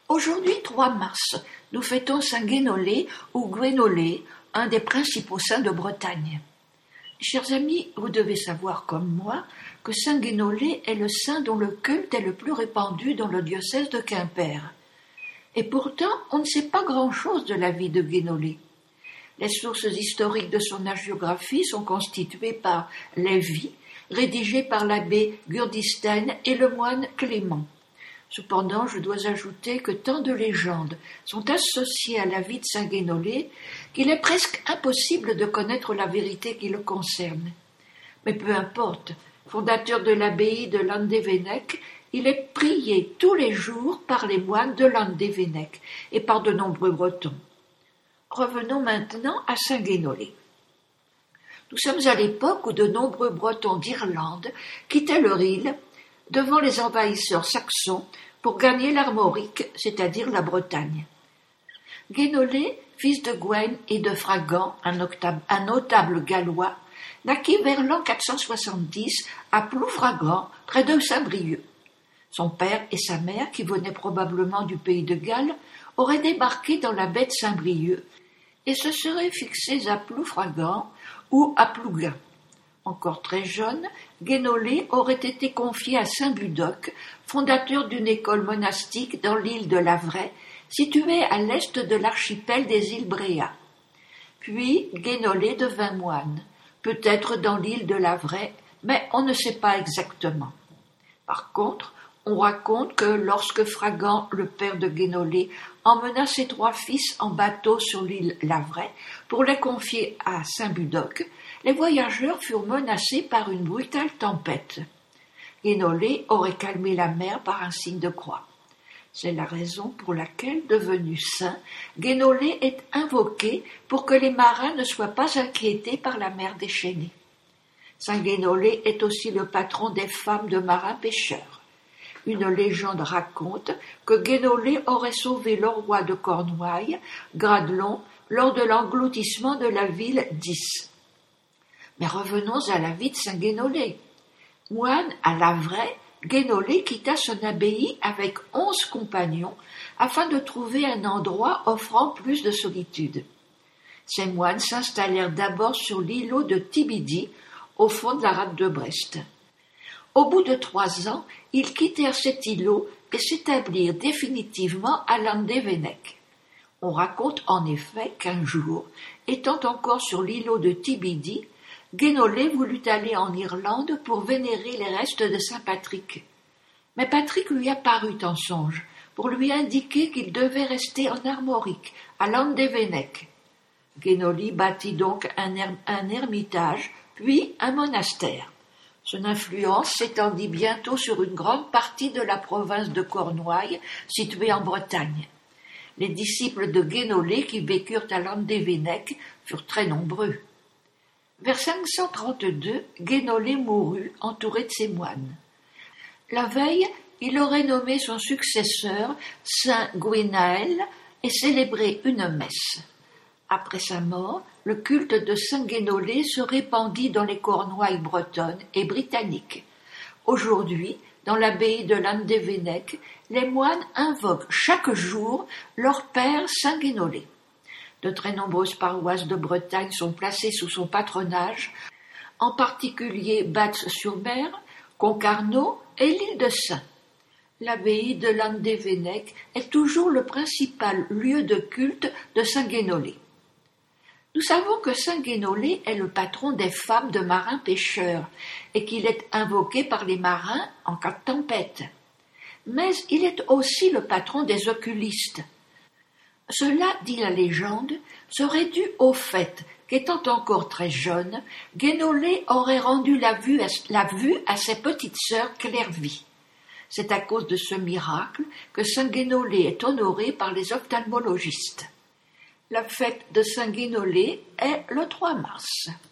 Aujourd'hui, 3 mars, nous fêtons Saint Guénolé ou Gwénolé, un des principaux saints de Bretagne. Chers amis, vous devez savoir comme moi que Saint Guénolé est le saint dont le culte est le plus répandu dans le diocèse de Quimper. Et pourtant, on ne sait pas grand-chose de la vie de Guénolé. Les sources historiques de son hagiographie sont constituées par les vies, rédigées par l'abbé Gurdisten et le moine Clément. Cependant, je dois ajouter que tant de légendes sont associées à la vie de Saint Guénolé qu'il est presque impossible de connaître la vérité qui le concerne. Mais peu importe, fondateur de l'abbaye de Landévennec, il est prié tous les jours par les moines de Landévennec et par de nombreux Bretons. Revenons maintenant à Saint Guénolé. Nous sommes à l'époque où de nombreux Bretons d'Irlande quittaient leur île devant les envahisseurs saxons pour gagner l'Armorique, c'est-à-dire la Bretagne. Guénolé, fils de Gwen et de Fragan, un notable gallois, naquit vers l'an 470 à Ploufragan, près de Saint-Brieuc. Son père et sa mère, qui venaient probablement du pays de Galles, auraient débarqué dans la baie de Saint-Brieuc et se seraient fixés à Ploufragan ou à Plouguin. Encore très jeune, Guénolé aurait été confié à saint Budoc, fondateur d'une école monastique dans l'île de Lavray, située à l'est de l'archipel des îles Bréa. Puis Guénolé devint moine, peut-être dans l'île de Lavray, mais on ne sait pas exactement. Par contre, on raconte que lorsque Fragan, le père de Guénolé, emmena ses 3 fils en bateau sur l'île Lavray pour les confier à saint Budoc, les voyageurs furent menacés par une brutale tempête. Guénolé aurait calmé la mer par un signe de croix. C'est la raison pour laquelle, devenu saint, Guénolé est invoqué pour que les marins ne soient pas inquiétés par la mer déchaînée. Saint Guénolé est aussi le patron des femmes de marins pêcheurs. Une légende raconte que Guénolé aurait sauvé le roi de Cornouailles, Gradelon, lors de l'engloutissement de la ville d'Is. Mais revenons à la vie de Saint Guénolé. Moine à Lavray, Guénolé quitta son abbaye avec 11 compagnons afin de trouver un endroit offrant plus de solitude. Ces moines s'installèrent d'abord sur l'îlot de Tibidi, au fond de la rade de Brest. Au bout de 3 ans, ils quittèrent cet îlot et s'établirent définitivement à Landévennec. On raconte en effet qu'un jour, étant encore sur l'îlot de Tibidi, Guénolé voulut aller en Irlande pour vénérer les restes de saint Patrick. Mais Patrick lui apparut en songe pour lui indiquer qu'il devait rester en Armorique, à Landévennec. Guénolé bâtit donc un ermitage, puis un monastère. Son influence s'étendit bientôt sur une grande partie de la province de Cornouailles, située en Bretagne. Les disciples de Guénolé qui vécurent à Landévennec furent très nombreux. Vers 532, Guénolé mourut, entouré de ses moines. La veille, il aurait nommé son successeur saint Gwynaël et célébré une messe. Après sa mort, le culte de saint Guénolé se répandit dans les Cornouailles bretonnes et britanniques. Aujourd'hui, dans l'abbaye de Landévennec, les moines invoquent chaque jour leur père saint Guénolé. De très nombreuses paroisses de Bretagne sont placées sous son patronage, en particulier Batz-sur-Mer, Concarneau et l'île de Saint. L'abbaye de Landévennec est toujours le principal lieu de culte de Saint Guénolé. Nous savons que Saint Guénolé est le patron des femmes de marins pêcheurs et qu'il est invoqué par les marins en cas de tempête. Mais il est aussi le patron des oculistes. Cela, dit la légende, serait dû au fait qu'étant encore très jeune, Guénolé aurait rendu la vue à ses petites sœurs Clairvy. C'est à cause de ce miracle que Saint Guénolé est honoré par les ophtalmologistes. La fête de Saint Guénolé est le 3 mars.